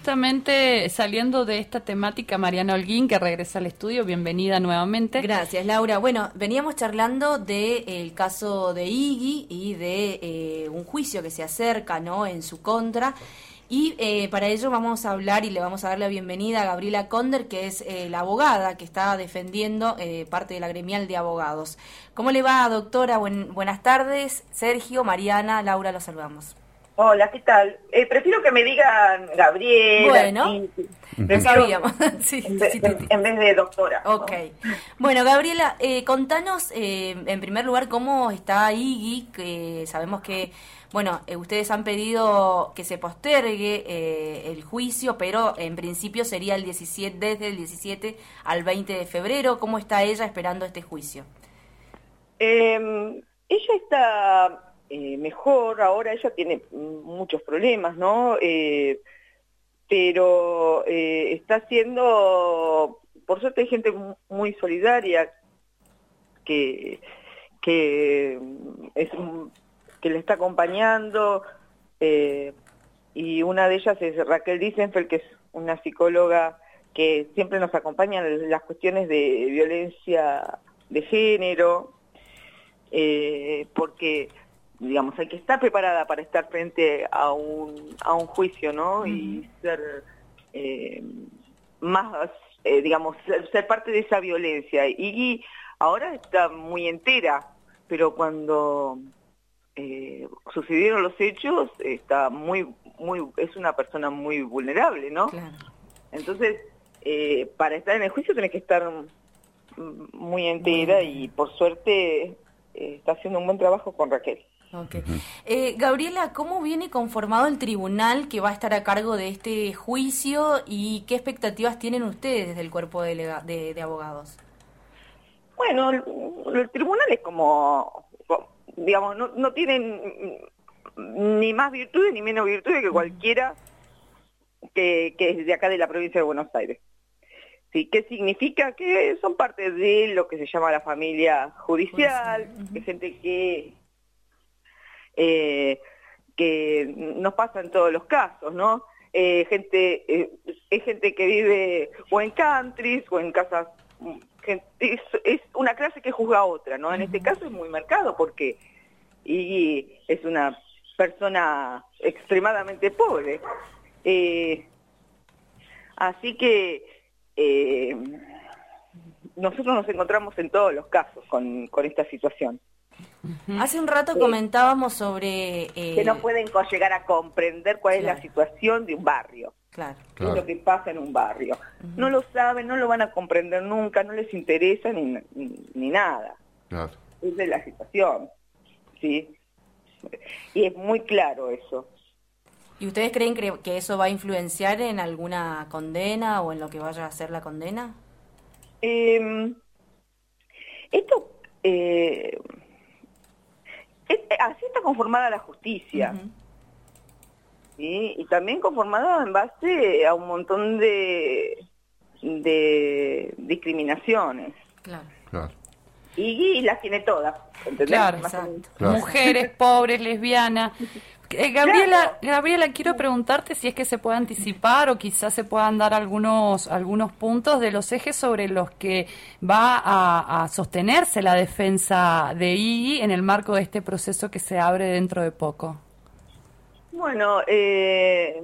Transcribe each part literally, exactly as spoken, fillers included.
justamente saliendo de esta temática, Mariana Holguín, que regresa al estudio, bienvenida nuevamente. Gracias, Laura. Bueno, veníamos charlando del caso de Iggy y de eh, un juicio que se acerca, ¿no?, en su contra. Y eh, para ello vamos a hablar y le vamos a dar la bienvenida a Gabriela Conder, que es eh, la abogada que está defendiendo eh, parte de la gremial de abogados. ¿Cómo le va, doctora? Buen, buenas tardes. Sergio, Mariana, Laura, los saludamos. Hola, ¿qué tal? Eh, prefiero que me digan Gabriela. Bueno, y, lo sabíamos. sí, en, sí, en, en vez de doctora. Ok. ¿No? Bueno, Gabriela, eh, contanos eh, en primer lugar cómo está Iggy, que sabemos que, bueno, eh, ustedes han pedido que se postergue eh, el juicio, pero en principio sería el diecisiete, desde el diecisiete al veinte de febrero. ¿Cómo está ella esperando este juicio? Eh, ella está... Eh, mejor, ahora ella tiene muchos problemas, ¿no? Eh, pero eh, está haciendo, por suerte hay gente muy solidaria que, que, es, que le está acompañando, eh, y una de ellas es Raquel Disenfeld, que es una psicóloga que siempre nos acompaña en las cuestiones de violencia de género, eh, porque digamos, hay que estar preparada para estar frente a un, a un juicio, ¿no? Uh-huh. Y ser eh, más, eh, digamos, ser, ser parte de esa violencia. Y ahora está muy entera, pero cuando eh, sucedieron los hechos, está muy, muy, es una persona muy vulnerable, ¿no? Claro. Entonces, eh, para estar en el juicio tenés que estar muy entera, muy y por suerte eh, está haciendo un buen trabajo con Raquel. Okay. Eh, Gabriela, ¿cómo viene conformado el tribunal que va a estar a cargo de este juicio y qué expectativas tienen ustedes desde el cuerpo de, de, de abogados? Bueno, el, el tribunal es como, digamos, no, no tienen ni más virtudes ni menos virtudes que cualquiera que, que es de acá de la provincia de Buenos Aires. ¿Sí? ¿Qué significa? Que son parte de lo que se llama la familia judicial, uh-huh. que gente que... Eh, que nos pasa en todos los casos, ¿no? Eh, gente, eh, es gente que vive o en countries o en casas, gente, es, es una clase que juzga a otra, ¿no? En este caso es muy marcado porque y es una persona extremadamente pobre. Eh, así que eh, nosotros nos encontramos en todos los casos con, con esta situación. Uh-huh. Hace un rato sí. comentábamos sobre... Eh... que no pueden llegar a comprender cuál claro. es la situación de un barrio. Claro. ¿Qué es lo que pasa en un barrio? Uh-huh. No lo saben, no lo van a comprender nunca, no les interesa ni, ni, ni nada. Claro. Esa es la situación, ¿sí? Y es muy claro eso. ¿Y ustedes creen que, que eso va a influenciar en alguna condena o en lo que vaya a ser la condena? Eh, esto... Eh, Así está conformada la justicia, uh-huh. ¿sí? Y también conformada en base a un montón de, de discriminaciones. Claro. Claro. Y, y las tiene todas, ¿entendés? Claro, exacto. Claro. Mujeres, pobres, lesbianas. Eh, Gabriela, claro. Gabriela, quiero preguntarte si es que se puede anticipar o quizás se puedan dar algunos algunos puntos de los ejes sobre los que va a, a sostenerse la defensa de Iggy en el marco de este proceso que se abre dentro de poco. Bueno, eh,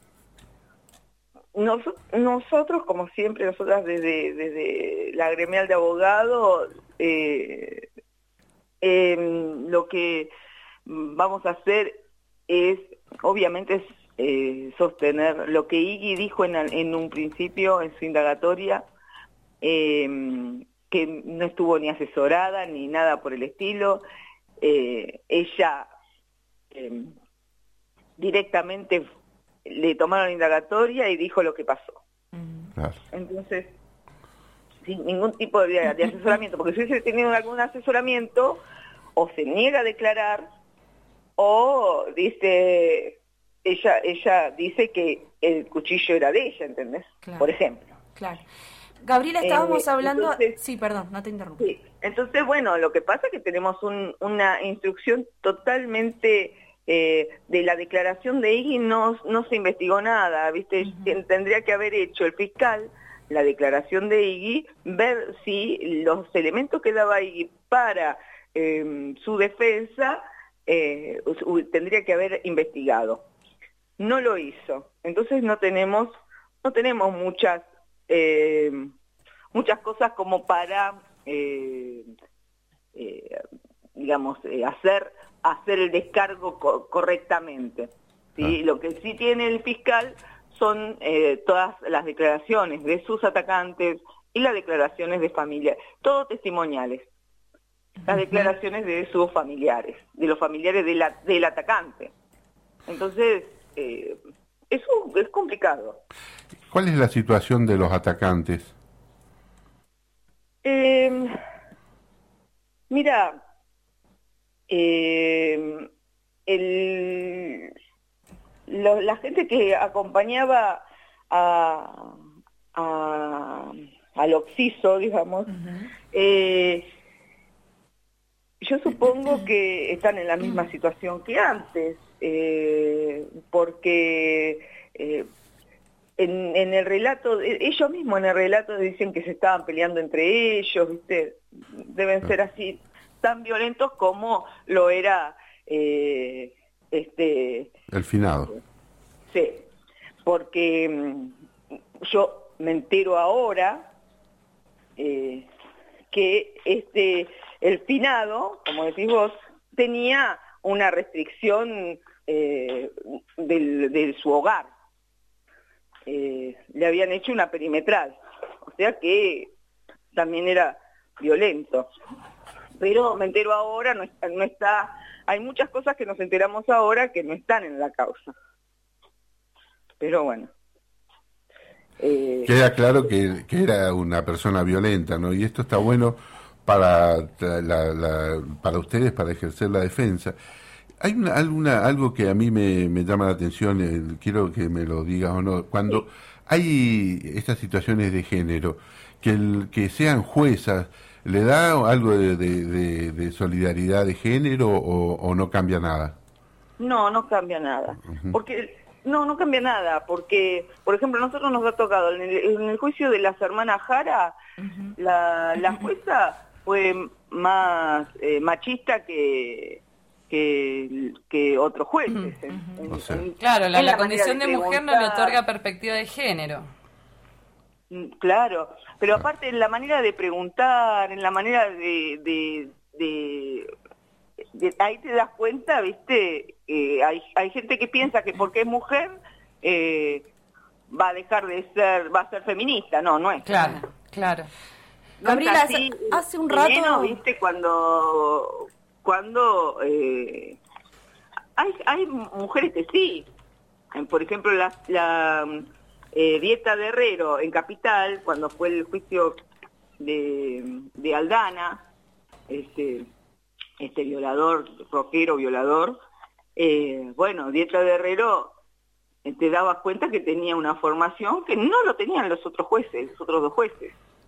nos, nosotros, como siempre, nosotras desde, desde la gremial de abogados, eh, eh, lo que vamos a hacer es, obviamente, es, eh, sostener lo que Iggy dijo en, en un principio, en su indagatoria, eh, que no estuvo ni asesorada ni nada por el estilo. Eh, ella eh, directamente le tomaron la indagatoria y dijo lo que pasó. Claro. Entonces, sin ningún tipo de, de asesoramiento, porque si hubiese tenido algún asesoramiento, o se niega a declarar, o dice, ella ella dice que el cuchillo era de ella, ¿entendés? Claro. Por ejemplo. Claro. Gabriela, estábamos eh, hablando... Entonces, sí, perdón, no te interrumpo. Sí. Entonces, bueno, lo que pasa es que tenemos un, una instrucción totalmente eh, de la declaración de Iggy no, no se investigó nada, ¿viste? Uh-huh. Tendría que haber hecho el fiscal la declaración de Iggy, ver si los elementos que daba Iggy para eh, su defensa eh, tendría que haber investigado. No lo hizo, entonces no tenemos, no tenemos muchas, eh, muchas cosas como para, eh, eh, digamos, eh, hacer, hacer el descargo co- correctamente. ¿Sí? Ah. Lo que sí tiene el fiscal son eh, todas las declaraciones de sus atacantes y las declaraciones de familia, todo testimoniales, las declaraciones de sus familiares, de los familiares de la, del atacante. Entonces, eh, eso es complicado. ¿Cuál es la situación de los atacantes? Eh, mira, eh, el... Lo, la gente que acompañaba a, a, al Oxiso, digamos, uh-huh. eh, yo supongo que están en la misma situación que antes, eh, porque eh, en, en el relato, ellos mismos en el relato dicen que se estaban peleando entre ellos, ¿viste? Deben ser así, tan violentos como lo era... Eh, Este, el finado. Sí, porque mmm, yo me entero ahora eh, que este el finado, como decís vos, tenía una restricción eh, del, de su hogar. Eh, le habían hecho una perimetral, o sea que también era violento. Pero me entero ahora, no está, no está, hay muchas cosas que nos enteramos ahora que no están en la causa. Pero bueno. Eh... Queda claro que, que era una persona violenta, ¿no? Y esto está bueno para la, la, para ustedes, para ejercer la defensa. Hay una, alguna, algo que a mí me, me llama la atención, eh, quiero que me lo digas o no, cuando sí. hay estas situaciones de género, que, el, que sean juezas, ¿le da algo de, de, de, de solidaridad de género o, o no cambia nada? No, no cambia nada. Uh-huh. Porque no, no cambia nada, porque, por ejemplo, a nosotros nos ha tocado, en el, en el juicio de las hermanas Jara, uh-huh. la, la jueza fue más eh, machista que, que, que otros jueces. Uh-huh. en, en, o sea. en, claro, la, la, la condición de, de mujer no le otorga perspectiva de género. Claro, pero aparte en la manera de preguntar, en la manera de, de, de, de ahí te das cuenta, viste, eh, hay, hay gente que piensa que porque es mujer eh, va a dejar de ser, va a ser feminista, no, no es. Claro, claro. No Gabriela, así, hace un rato, menos, viste, cuando, cuando eh, hay, hay mujeres que sí, por ejemplo la, la Eh, Dieta de Herrero en Capital, cuando fue el juicio de, de Aldana, este, este violador, rockero violador, eh, bueno, Dieta de Herrero eh, te dabas cuenta que tenía una formación que no lo tenían los otros jueces, los otros dos jueces.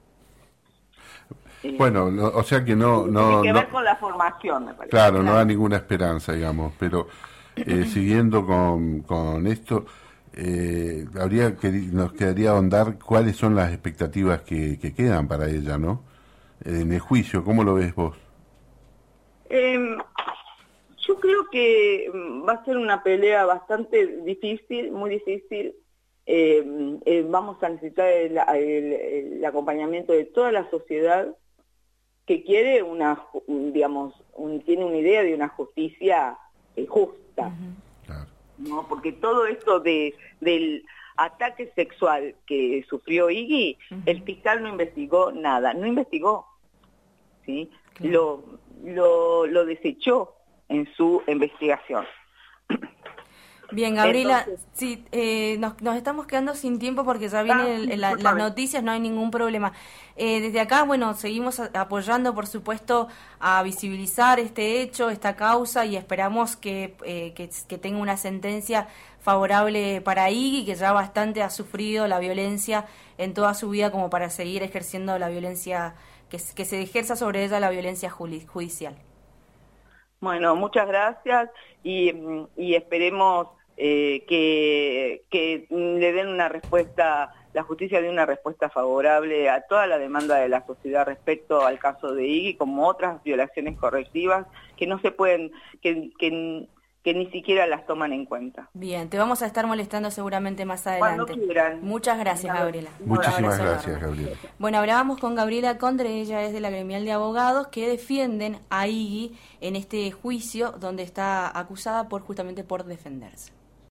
Eh, bueno, no, o sea que no... no tiene que no, ver con la formación, me parece. Claro, claro. No da ninguna esperanza, digamos, pero eh, siguiendo con, con esto... Eh, habría que nos quedaría ahondar cuáles son las expectativas que, que quedan para ella, ¿no? Eh, en el juicio, ¿cómo lo ves vos? Eh, yo creo que va a ser una pelea bastante difícil, muy difícil. Eh, eh, vamos a necesitar el, el, el acompañamiento de toda la sociedad que quiere una, digamos, un, tiene una idea de una justicia eh, justa. Uh-huh. No, porque todo esto de del ataque sexual que sufrió Iggy, uh-huh. el fiscal no investigó nada, no investigó, ¿sí? Claro. Lo, lo, lo desechó en su investigación. Bien, Gabriela, Entonces, sí, eh, nos, nos estamos quedando sin tiempo porque ya vienen ah, la, las noticias, no hay ningún problema. Eh, desde acá, bueno, seguimos a, apoyando, por supuesto, a visibilizar este hecho, esta causa, y esperamos que, eh, que, que tenga una sentencia favorable para Iggy, que ya bastante ha sufrido la violencia en toda su vida como para seguir ejerciendo la violencia, que, que se ejerza sobre ella la violencia judicial. Bueno, muchas gracias y, y esperemos eh, que, que le den una respuesta, la justicia dé una respuesta favorable a toda la demanda de la sociedad respecto al caso de Iggy, como otras violaciones correctivas que no se pueden, que, que, que ni siquiera las toman en cuenta. Bien, te vamos a estar molestando seguramente más adelante. Cuando quieran. Muchas gracias, Gabriela. Muchísimas gracias, Gabriela. Bueno, hablábamos con Gabriela Condre, ella es de la gremial de abogados que defienden a Iggy en este juicio donde está acusada por justamente por defenderse.